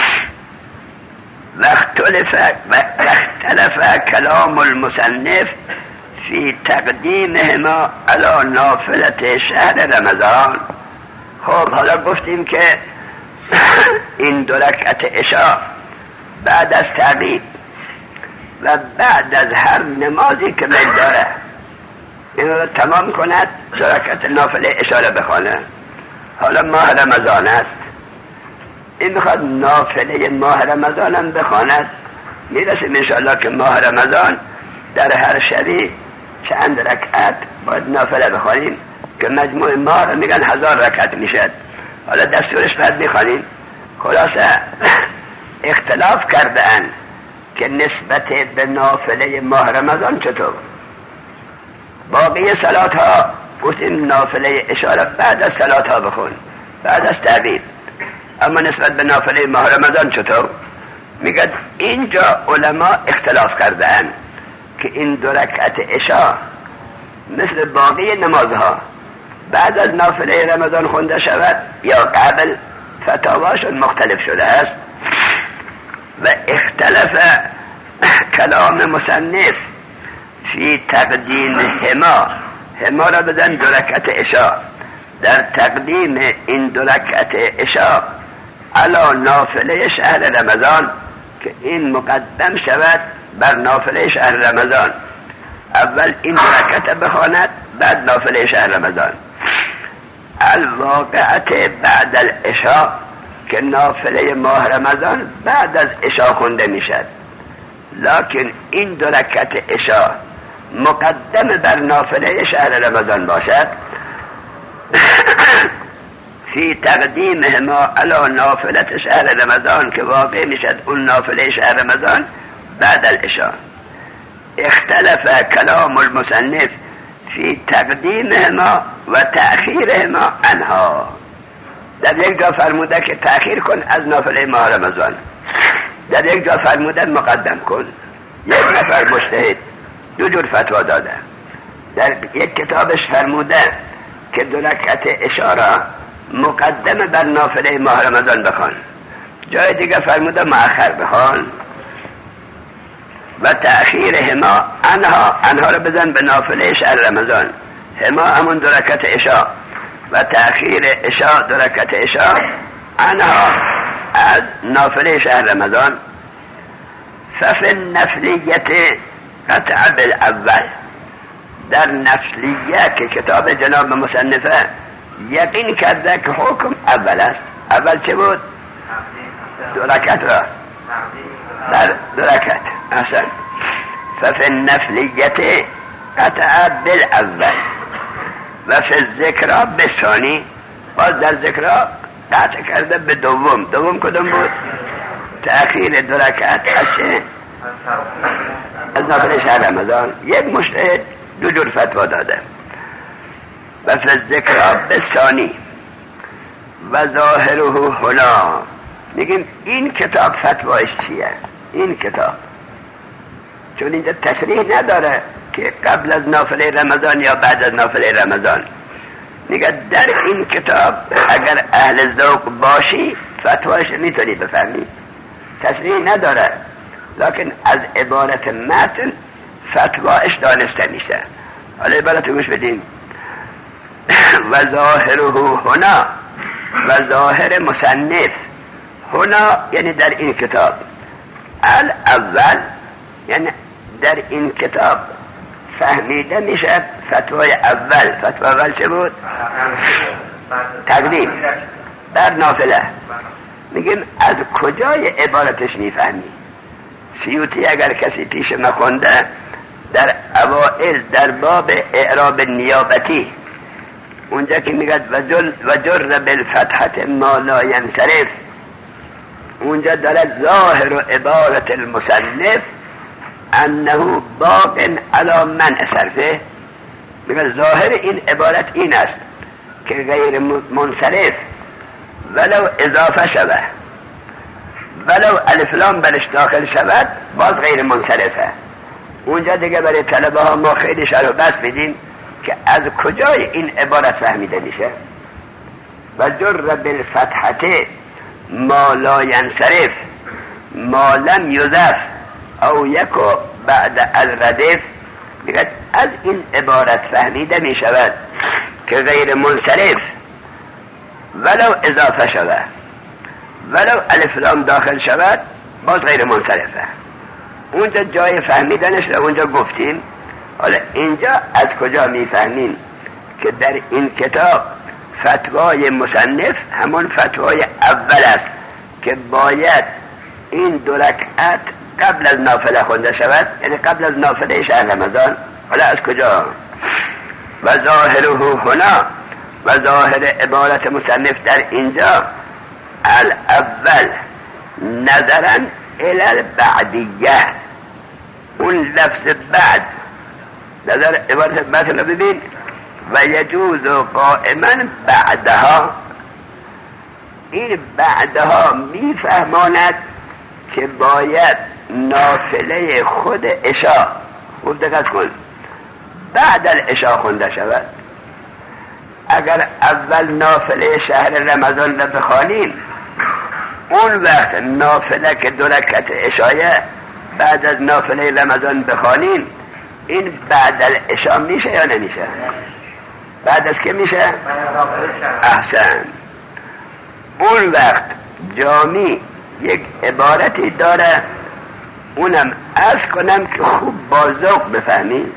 واختلف واختلف کلام المصنف فی تقدیمهما علی نافله شهر رمضان. خب حالا گفتیم که این دو رکعت عشاء بعد از تعقیب و بعد از هر نمازی که میل داره این رو تمام کند، دو رکعت نافله عشاء را بخوانه. حالا ماه رمضان است، این میخواد نافله ماه رمضان هم بخواند. میرسیم انشاءالله که ماه رمضان در هر شبی چند رکعت باید نافله بخوانیم که مجموع ماه رو میگن هزار رکعت میشد. حالا دستورش بعد میخوانیم. خلاصه اختلاف کردن که نسبت به نافله ماه رمضان چطور. باقی صلات ها گفتیم نافله عشاء بعد از صلات ها بخون، بعد از تعبید. اما نسبت به نافله ماه رمضان چطور؟ میگه اینجا علما اختلاف کردن که این دو رکعت عشاء مثل باقی نمازها بعد از نافله رمضان خونده شود یا قبل. فتاواشون مختلف شده است. و اختلف کلام مصنف فی تقدیم هما، هما را بزن دو رکعت عشاء، در تقدیم این دو رکعت عشاء علی نافله شهر رمضان که این مقدم شود بر نافله شهر رمضان. اول این دو رکعت بخواند بعد نافله شهر رمضان. الواقعت بعد العشاء که نافله ماه رمضان بعد از عشاء خونده میشد، لکن این دو رکعت عشاء مقدم بر نافله شهر رمضان باشد. فی تقدیمهما علی نافله شهر رمضان که واقع میشد اون نافله شهر رمضان بعد العشاء. اختلف کلام المصنف فی تقدیمهما و تأخیرهما عنها. در یک جا فرموده که تأخیر کن از نافله ماه رمضان، در یک جا فرموده مقدم کن. یک نفر مجتهد دو جور فتوا داده. در یک کتابش فرموده که دو رکعت عشاء را مقدم بر نافله ماه رمضان بخوان، جای دیگه فرموده مؤخر بخوان. و تأخیرهما عنها، عنها را بزن به نافله شهر رمضان، هما همون دو رکعت عشاء و تأخیر عشاء دو رکعت عشاء عنها از نافله شهر رمضان. ففي النفلیت قطع بالاول، در نفلیه که کتاب جناب مصنفه یقین کرده که حکم اول است. اول چه بود؟ دو رکعت را در دو رکعت احسن. ففي النفلیت قطع بالاول و فی الذکر بالثانی، باز در ذکر قطع کرده به دوم. دوم کدوم بود؟ تأخیر دو رکعت از چه؟ از نافله شهر رمضان. یک مجتهد دو جور فتوا داده. و فی الذکر بالثانی و ظاهره هنا. میگیم این کتاب فتواش چیه؟ این کتاب چون اینجا تصریح نداره که قبل از نافله رمضان یا بعد از نافله رمضان. میگه در این کتاب اگر اهل ذوق باشی فتواش میتونی بفهمی. تصریح نداره لکن از عبارت متن فتواش دانسته میشه. حالا عبارت گوش بدیم. و ظاهره هنا، و ظاهر مصنف هنا یعنی در این کتاب. الاول یعنی در این کتاب فهمیده میشه فتوای اول. فتوا اول چه بود؟ تقدیم در نافله. میگیم از کجای عبارتش میفهمی؟ سیوطی اگر کسی پیش مخونده در اوائل در باب اعراب نیابتی اونجا که میگه و جر بالفتحة ما لا ینصرف، اونجا داره ظاهر و عبارت المصنف انه باق علی منع صرفه. میگه ظاهر این عبارت این است که غیر منصرف ولو اضافه شود ولو الف لام برش داخل شود باز غیر منصرفه. اونجا دیگه برای طلبه ها ما خیلی شرح بس بدیم که از کجای این عبارت فهمیده میشه. و جر بالفتحة ما لا ینصرف ما لم یضف او یکو بعد الردف. میگه از این عبارت فهمیده میشود که غیر منصرف ولو اضافه شود ولو الف لام داخل شود باز غیر منصرفه. اونجا جای فهمیدنش رو اونجا گفتیم. حالا اینجا از کجا میفهمیم که در این کتاب فتوای مصنف همون فتوای اول است که باید این دو رکعت قبل از نافله خونده شود، یعنی قبل از نافله شهر رمضان. حالا از کجا؟ و ظاهره هنا، و ظاهر عبارت مصنف در اینجا الاول نظرا الی البعدیه. اون لفظ بعد نظر عبارت بعد رو ببین. و یجوز قائما بعدها، این بعدها میفهماند که باید نافله خود عشاء، خوب دقت کن، بعد العشاء خونده شود. اگر اول نافله شهر رمضان را بخوانیم اون وقت نافله که دو رکعت عشایه بعد از نافله رمضان بخوانیم این بعد العشاء میشه یا نمیشه؟ بعد از که میشه؟ احسن. اون وقت جامی یک عبارتی داره، اونم عرض کنم که خوب با ذوق بفهمی.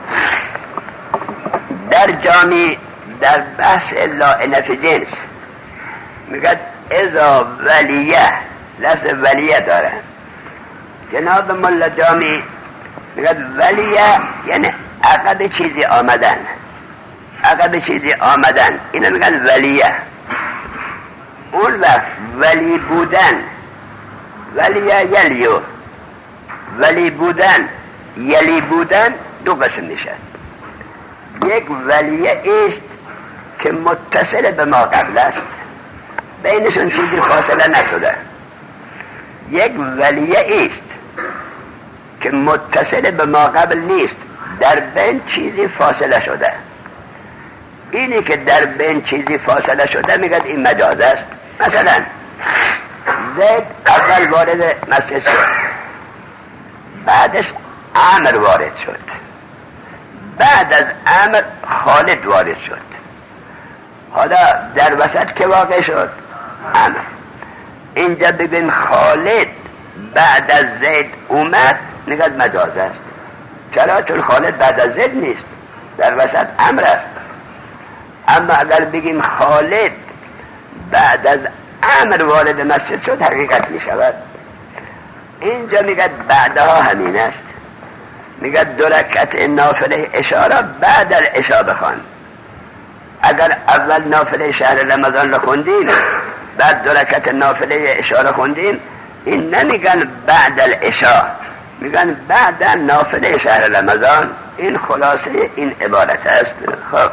در جامی در بحث لائنه فی جنس میگه اذا ولیه، لفظ ولیه داره. جناب مولا جامی میگه ولیه یعنی عقب چیزی آمدن، عقب چیزی آمدن، اینو میگن ولیه. اون وقت ولی بودن، ولیه یلیو، ولی بودن یلی بودن دو قسم میشه. یک ولیه است که متصل به ما قبل است، بینشون چیزی فاصله نشده. یک ولیه است که متصل به ما قبل نیست، در بین چیزی فاصله شده. اینی که در بین چیزی فاصله شده میگه این مجاز است. مثلا زید اول وارد مسجد شد، بعدش عمر وارد شد، بعد از عمر خالد وارد شد. حالا در وسط که واقع شد عمر. اینجا ببین خالد بعد از زید اومد نگه مجاز است. چرا؟ چون خالد بعد از زید نیست، در وسط عمر است. اما اگر بگیم خالد بعد از امر وارد مسجد شد حقیقت می شود. اینجا میگه بعدها همین است، میگه دو رکعت نافله عشا را بعد العشا بخوان. اگر اول نافله شهر رمضان را خوندین بعد دو رکعت نافله عشا را خوندین، این نمیگن بعد العشا، میگن بعد نافله شهر رمضان. این خلاصه این عبارت است. خب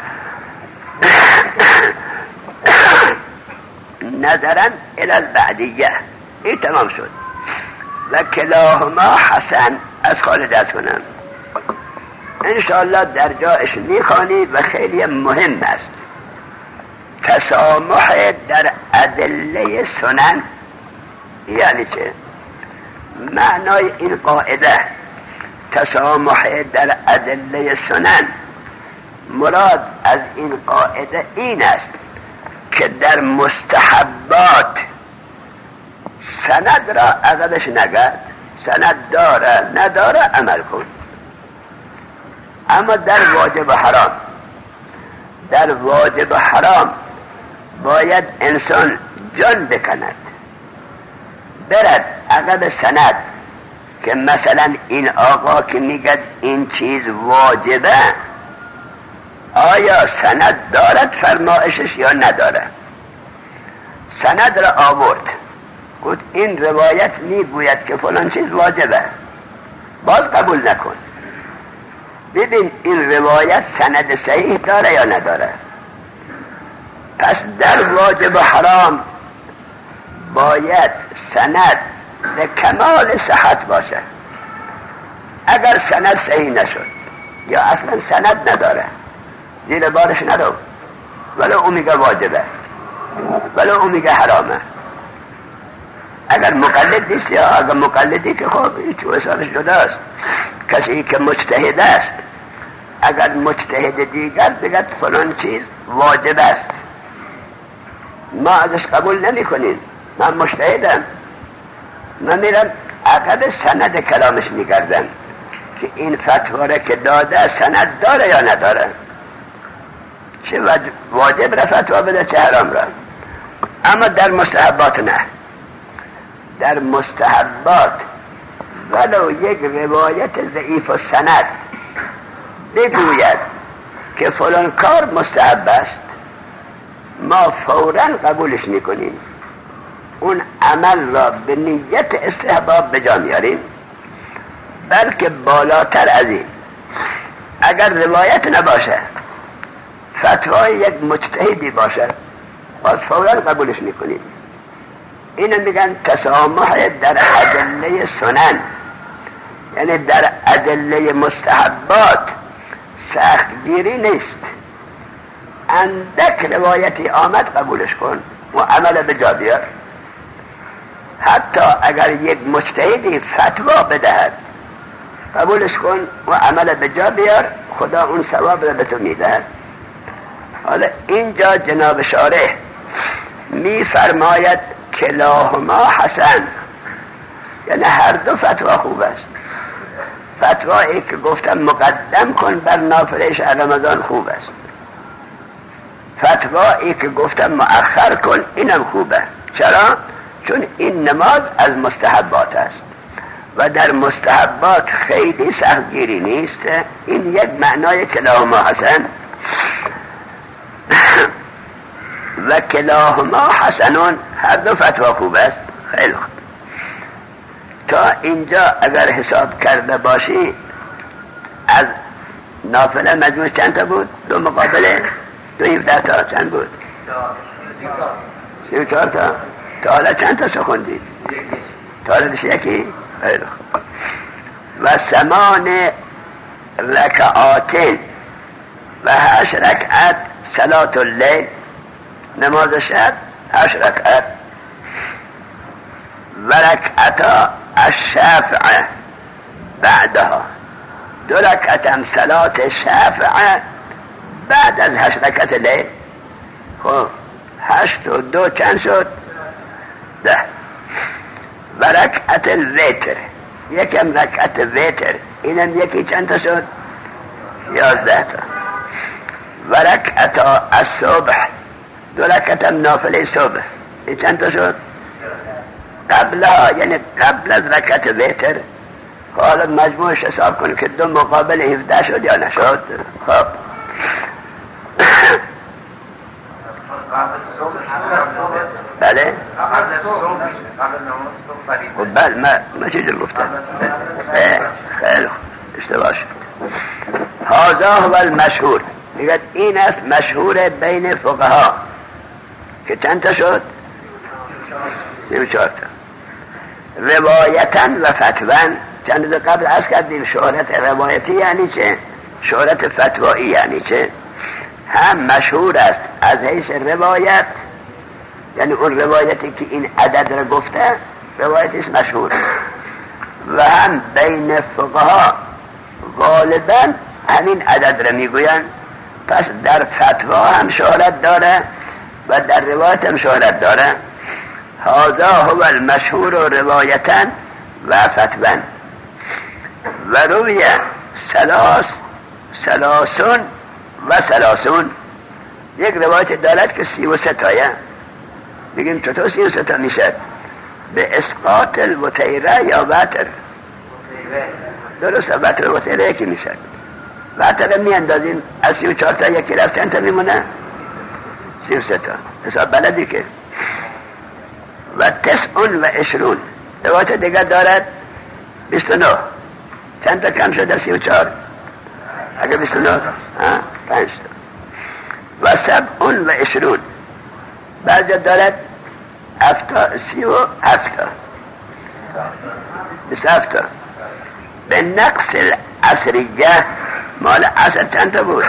نظرا الى البعدیه این تمام شد. و کلاهما حسن از خالد از کنم انشاءالله در جایش میخوانی و خیلی مهم است. تسامح در ادله سنن یعنی چه؟ معنای این قاعده تسامح در ادله سنن، مراد از این قاعده این است که در مستحبات سند را عقبش نگرد، سند داره نداره عمل کن. اما در واجب حرام، در واجب حرام باید انسان جان بکند، برد عقب سند که مثلا این آقا که میگد این چیز واجبه آیا سند دارد فرمایشش یا نداره. سند را آورد گفت این روایت میگوید که فلان چیز واجبه، باز قبول نکن، ببین این روایت سند صحیح داره یا نداره. پس در واجب حرام باید سند به کمال صحت باشه. اگر سند صحیح نشد یا اصلا سند نداره زیر بارش نرو، ولو او میگه واجبه ولو او میگه حرامه. اگر مقلد نیست یا اگر مقلدی که خب هیچ وسالش جداست. کسی که مجتهد است اگر مجتهد دیگر بگد فلان چیز واجب است ما ازش قبول نمی کنیم. من مجتهدم، من میرم عقب سند کلامش میگردم که این فتواره که داده سند داره یا نداره، چه واجب را فتوا بده چه حرام را. اما در مستحبات نه. در مستحبات ولو یک روایت ضعیف و سند بگوید که فلان کار مستحب است ما فوراً قبولش میکنیم، اون عمل را به نیت استحباب به جا میاریم. بلکه بالاتر از این اگر روایت نباشه فتوای یک مجتهدی باشه باز فوراً قبولش میکنیم. اینو میگن تسامح در ادله سنن، یعنی در ادله مستحبات سختگیری نیست. اندک روایتی آمد قبولش کن و عمل به جا بیار. حتی اگر یک مجتهدی فتوا بدهد قبولش کن و عمل به جا بیار، خدا اون ثواب را به تو میدهد. حالا اینجا جناب شارح میفرماید کلاهما حسن، یعنی هر دو فتوا خوب است. فتوایی که گفتم مقدم کن بر نافله شهر رمضان خوب است، فتوایی که گفتم مؤخر کن اینم خوبه. چرا؟ چون این نماز از مستحبات است و در مستحبات خیلی سختگیری نیست. این یک معنای کلاهما حسن. و کلاهما حسنون، هر دو فتوا خوب است. خیلی خوب. تا اینجا اگر حساب کرده باشی از نافله مجموع چند تا بود؟ دو مقابله دو هفده تا چند بود؟ سی و چهار تا. تا حالا چند تا سخوندید؟ تا حالا بسی یکی؟ خیلی خوب. و سمان رکعاتین و هشت رکعت صلاة اللیل، نماز شب هشت رکعت. و رکعتا الشفع بعدها، دو رکعت هم صلاة شفع بعد از هشت رکعت لیل. خب هشت و دو چند شد؟ ده. و رکعت الوتر، یکم رکعت وتر، اینم یکی چند تا شد؟ یازده تا. و رکعتا الصبح، دو رکعت هم نافله صبح، این چند تا شد؟ قبلها یعنی قبل از رکعت وتر. حالا مجموعش حساب کن که دو مقابل هفده شد یا نشد. خب بله خب بله ما ما چیزی گفتم خیلی اشتباه شد. هذا هو المشهور، میگه این است مشهور بین فقها که چند تا شد؟ سی و چهار تا. روایتا و فتوان چند تا قبل عرض کردیم شهرت روایتی یعنی چه؟ شهرت فتوایی یعنی چه؟ هم مشهور است از حیث روایت، یعنی اون روایتی که این عدد را گفته روایتی است مشهور، و هم بین فقها غالبا همین عدد را میگوین. پس در فتوا هم شهرت داره و در روایت هم شهرت داره. هذا هو المشهور روایتا و فتوا. و روی سلاس سلاسون و سلاسون، یک روایت دارد که سی و ستایه. بگیم چطور سی و ستا میشد؟ به اسقاط الوتیره یا وتر. درسته، وتر و وتیره یکی میشد. وتر می اندازیم از سی و چهار تا یکی رفت چند تا میمونه؟ سی و ستا. حساب بلدی که. و تسعون و عشرون روایت دیگر دارد بیست و نه. چند تا کم شده؟ سی و چهار. اگه بیست و نه پنج تا. و سبعون و عشرون بعضی دارد هفتا سی و هفتا بیست هفتا. به نقص العصریه مال عصر چند تا بود؟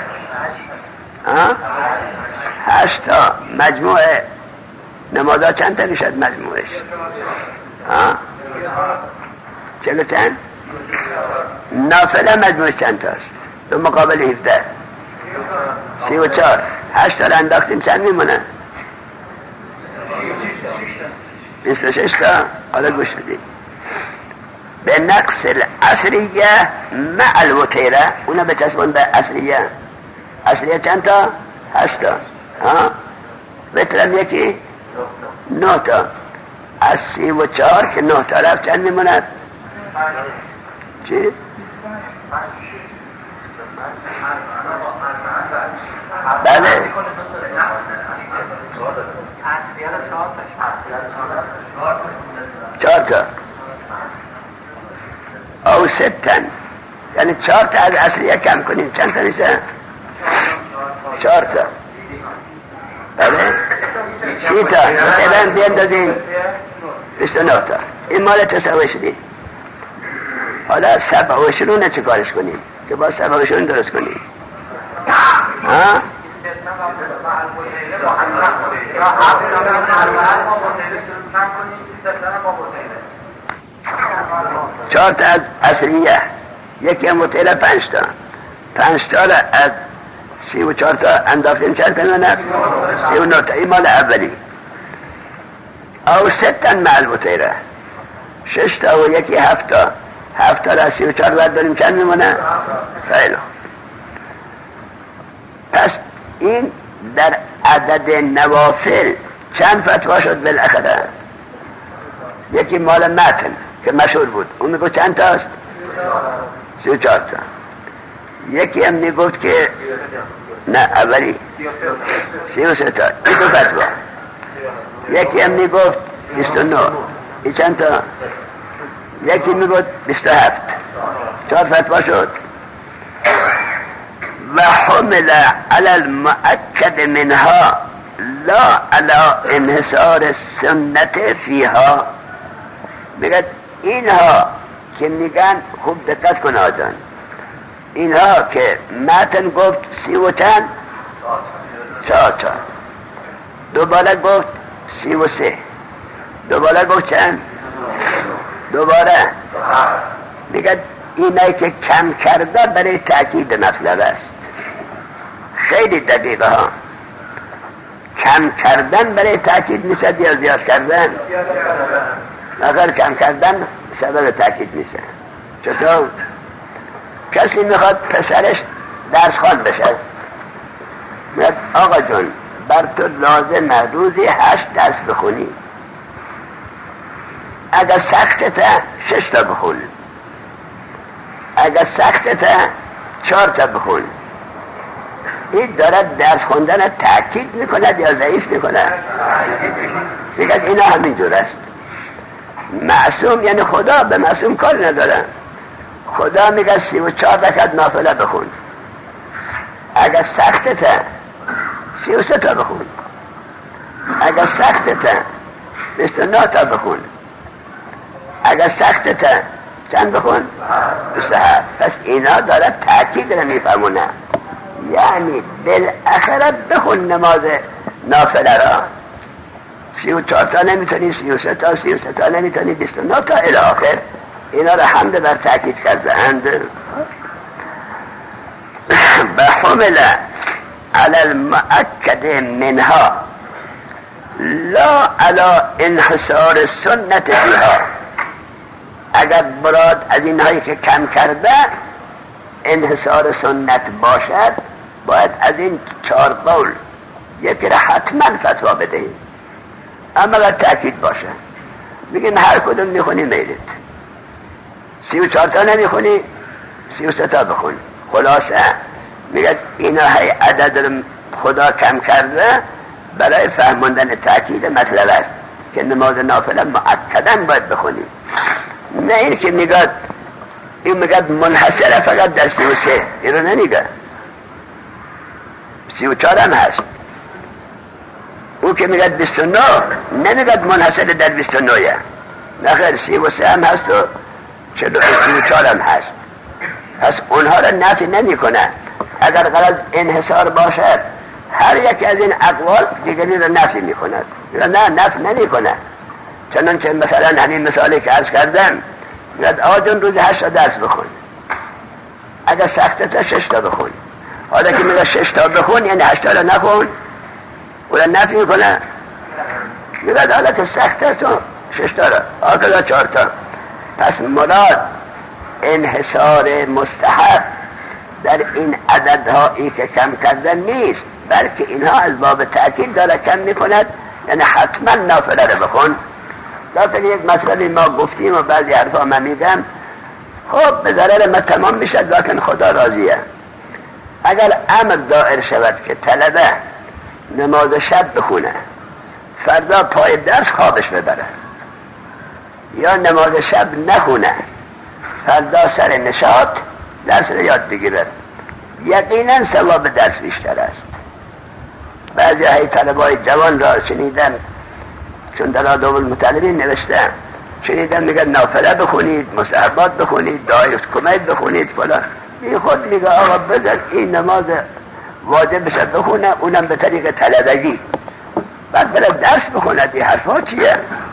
هشت تا. مجموع نمازها چند تا میشد مجموعش؟ چلو چند؟ نافله مجموعش چند تا است؟ دو مقابل هفده سی و چار. هشت تا را انداختیم چند میمونه؟ بیست و شش تا. حالا گوش بدید. به نقص العصریه مع الوتیره، اونا به چسبون به عصریه. عصریه چند تا؟ هشت تا. ها؟ وترم یکی؟ نه تا. از سی و چهار که نه تا رفت چند میموند؟ چی؟ بله چهار تا. او ستن، یعنی چهار تا از اصلیه کم کنیم چند تا میشه؟ چهار تا. بله سی تا. مثلا بیندازیم بیست و نه تا. این مال تصویش دید. حالا سبع و عشرونه چه کارش کنیم که با سبع و عشرون درست کنیم؟ ها؟ چهار تا از اصلیه، یکی هم مطیله پنج تا. پنج تا را از سی و چهار تا انداختیم چند تا میموند؟ سی و نه تا. این مال اولی. او ستن مع المطیله، شش تا و یکی هفت تا. هفت تا را از سی و چهار باید داریم چند میمونه؟ خیلی. پس این در عدد نوافل چند فتوا شد بالاخره؟ یکی مال متن که مشهور بود، اون میگو چند تا است؟ سی و چهار تا. یکی هم میگفت که نه اولی سی و سه تا. این دو فتوا. یکی هم میگفت بیست و نه. این چند تا؟ یکی میگفت بیست و هفت. چهار فتوا شد. و حمل علی المؤکد منها لا علی انحصار سنت فیها. میگه اینها که میگن خوب دقت کن آجان، اینها که متن گفت سی و چند؟ چهار تا. دوباره گفت سی و سه. دوباره گفت چند؟ دوباره میگه اینایی که کم کرده برای تأکید مطلب است. خیلی دقیقه ها. کم کردن برای تأکید میشه یا زیاد کردن؟ اگر کم کردن سبب تأکید میشه. چطور؟ کسی میخواد پسرش درس خوان بشه، میگه آقا جون بر تو لازمه روزی هشت درس بخونی. اگر سختته شش تا بخون، اگر سختته چهار تا بخون. این دارد درس خوندن تأکید میکند یا ضعیف میکند؟ میگه اینا همین جور است. معصوم یعنی خدا به معصوم کار نداره. خدا میگه سی و چهار رکعت نافله بخون. اگر سختته سی و سه تا بخون، اگر سختته بیست و نه تا بخون، اگر سختته چند بخون؟ بیست و هفت. پس اینا داره تأکید رو میفهمونه، یعنی بالاخره بخون نماز نافله را. سی و چهار تا نمیتونی، سی و سه تا، سی و سه تا نمیتونی، بیست و نه تا الی آخر. اینا را حمد بر تأکید کرده اند. بحمل على المؤكد منها لا على انحصار السنة فيها. اگر براد از اینهایی که کم کرده انحصار سنت باشد، باید از این چهار قول یکی را حتما فتوا بدهید. اما اگر تأکید باشه میگیم هر کدوم میخونی میلید، سی و چهار تا نمیخونی سی و سه تا بخون. خلاصه میگه اینا های عدد رو خدا کم کرده برای فهموندن تأکید مطلب است که نماز نافله مؤکداً باید بخونی. نه این که میگه این میگه منحصره فقط در سی و سه، این رو نمیگه، سی و چهار هم هست. او که میگه بیست و نه نمیگه منحصره در بیست و نه، نه خیر، سی و سه هم هست و چلو سی و چهار هم هست. پس اونها رو نفی نمی کنه. اگر غرض انحصار باشد هر یک از این اقوال دیگری رو نفی می کند. نه نفی نمی کنه. چنانچه مثلا همین مثالی که عرض کردم، میگه آجون روز هشت تا درس بخون، اگر سخته تا شش تا بخون. حالا که میگه شش تا بخون یعنی هشت تا رو نخون، او رو نفی می کنه. میگه حالا که سخته تو شش تا رو آکلا چهار تا. پس مراد انحصار مستحب در این عددهایی که کم کردن نیست، بلکه اینها از باب تأکید داره کم میکند، یعنی حتما نافله رو بخون. لیکن یک مسئله ما گفتیم و بعضی حرفا من میگم، خب به ضرر ما تمام میشد لیکن خدا راضیه. اگر امر دائر شود که طلبه نماز شب بخونه، فردا پای درس خوابش ببره، یا نماز شب نخونه، فردا سر نشاط درس رو یاد بگیرد، یقینا ثواب درس بیشتر است. بعضی های طلبای جوان را شنیدم، چون در آداب المطالبین نوشتم، شنیدم میگن نافله بخونید، مستحبات بخونید، دعای کمید بخونید فلان. این خود میگه آقا بذار این نماز واجب بشه بخونه، اونم به طریق طلبگی، بعد برای درس بخوند. این حرفا چیه؟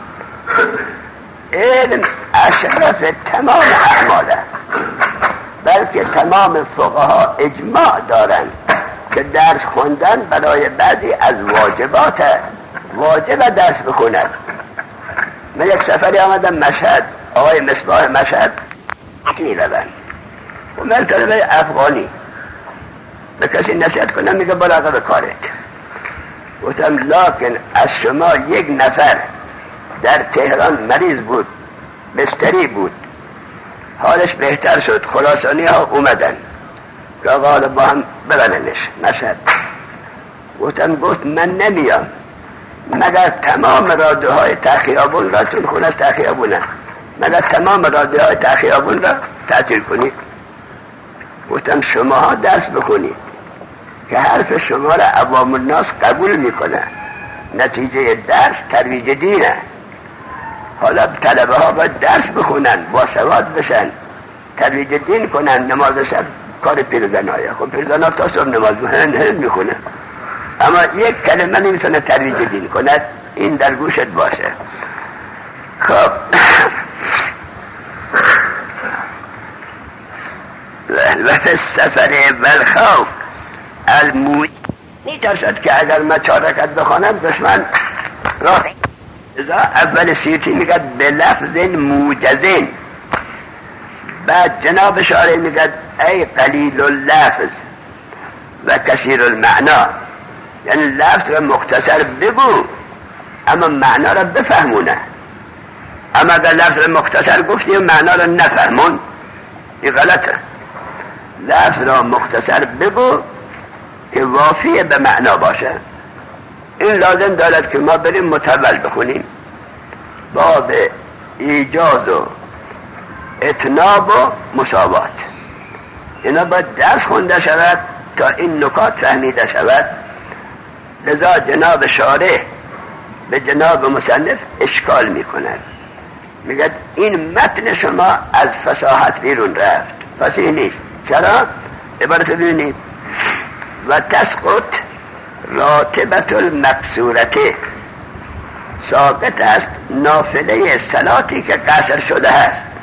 علم اشرف تمام اعماله، بلکه تمام فقها اجماع دارند که درس خوندن برای بعضی از واجبات واجب درس بخوند. من یک سفری آمدم مشهد، آقای مصباح مشهد می روند و من طلبه افغانی به کسی نصیحت کنم، میگه براقب کارت. گفتم لکن از شما یک نفر در تهران مریض بود، بستری بود، حالش بهتر شد، خراسانی ها اومدن که آقا با هم ببرنش مشهد. گفتم گفت من نمیام مگر تمام راده های تخیابون را، چون خونه تخیابونه، مگر تمام راده های تخیابون را تعطیل کنید. گفتم شما ها درس بخونید که حرف شما را عوام الناس قبول میکنه، نتیجه درس ترویج دینه. حالا طلبه ها باید درس بخونن، با سواد بشن، ترویج دین کنن. نماز شب کار پیرزن های، خب پیرزن ها تا صبح نماز هن هن میخونه، اما یک کلمه نمیتونه ترویج دین کند. این در گوشت باشه. خب وقت سفر والخوف الموج میترسد که اگر ما چهار رکعت بخوانم دشمن راه. اول سیوطی میگه به لفظ موجزین، بعد جناب شارع میگه ای قلیل اللفظ و کثیر المعنا، یعنی لفظ را مختصر بگو اما معنا را بفهمونه. اما اگر لفظ را مختصر گفتی و معنا را نفهمون این غلطه. لفظ را مختصر بگو که وافی به معنا باشه. این لازم دارد که ما بریم متول بخونیم باب ایجاز و اتناب و مساوات. اینا باید درس خونده شود تا این نکات فهمیده شود. لذا جناب شارح به جناب مصنف اشکال میکند، میگه این متن شما از فصاحت بیرون رفت، فصیح نیست. چرا؟ عبارت ببینید: و تسقط راتبت المقصورته، ساقط است نافله صلاتی که قصر شده است.